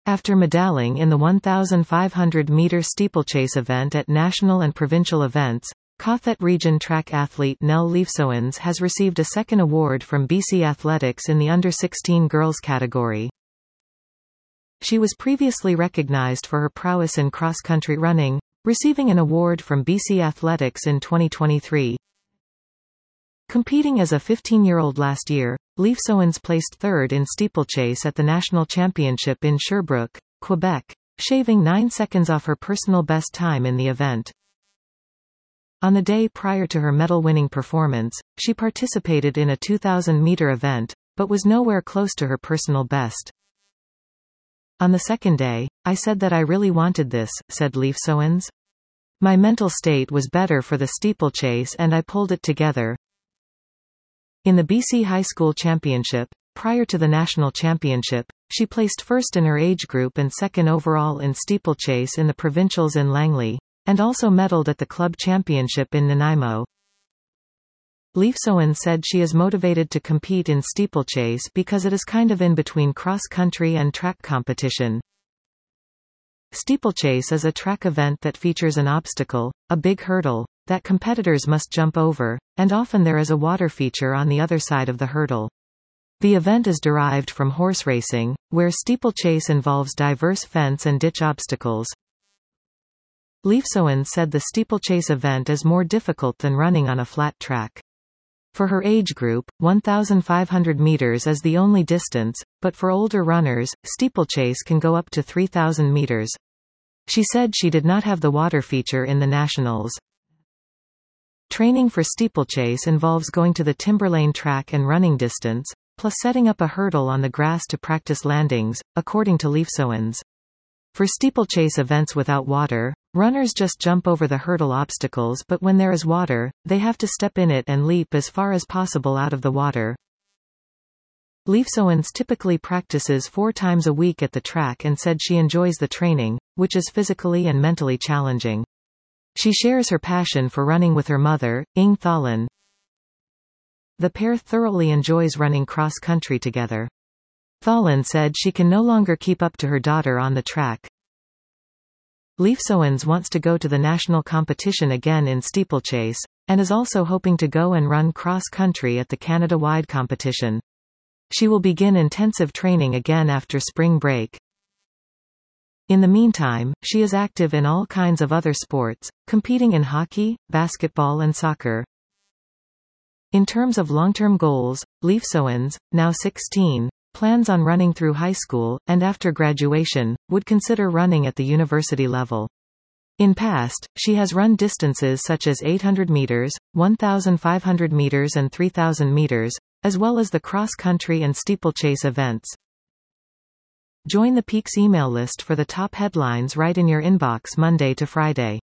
After medaling in the 1,500-meter steeplechase event at national and provincial events, Kathet Region track athlete Nell Leifsøens has received a second award from BC Athletics in the under-16 girls category. She was previously recognized for her prowess in cross-country running, receiving an award from BC Athletics in 2023. Competing as a 15-year-old last year, Leifsøens placed third in steeplechase at the national championship in Sherbrooke, Quebec, shaving 9 seconds off her personal best time in the event. On the day prior to her medal-winning performance, she participated in a 2,000-meter event, but was nowhere close to her personal best. On the second day, I said that I really wanted this, said Leifsøens. My mental state was better for the steeplechase and I pulled it together. In the BC High School Championship, prior to the national championship, she placed first in her age group and second overall in steeplechase in the provincials in Langley, and also medaled at the club championship in Nanaimo. Leifsøen said she is motivated to compete in steeplechase because it is kind of in between cross-country and track competition. Steeplechase is a track event that features an obstacle, a big hurdle, that competitors must jump over, and often there is a water feature on the other side of the hurdle. The event is derived from horse racing, where steeplechase involves diverse fence and ditch obstacles. Leifsøen said the steeplechase event is more difficult than running on a flat track. For her age group, 1,500 meters is the only distance, but for older runners, steeplechase can go up to 3,000 meters. She said she did not have the water feature in the nationals. Training for steeplechase involves going to the Timberlane track and running distance, plus setting up a hurdle on the grass to practice landings, according to Leifsøens. For steeplechase events without water, runners just jump over the hurdle obstacles, but when there is water, they have to step in it and leap as far as possible out of the water. Leifsøens typically practices 4 times a week at the track and said she enjoys the training, which is physically and mentally challenging. She shares her passion for running with her mother, Ing Thalin. The pair thoroughly enjoys running cross-country together. Thalin said she can no longer keep up to her daughter on the track. Leifsøens wants to go to the national competition again in steeplechase, and is also hoping to go and run cross-country at the Canada-wide competition. She will begin intensive training again after spring break. In the meantime, she is active in all kinds of other sports, competing in hockey, basketball and soccer. In terms of long-term goals, Leifsøens, now 16, plans on running through high school, and after graduation, would consider running at the university level. In past, she has run distances such as 800 meters, 1,500 meters and 3,000 meters, as well as the cross-country and steeplechase events. Join the Peaks email list for the top headlines right in your inbox Monday to Friday.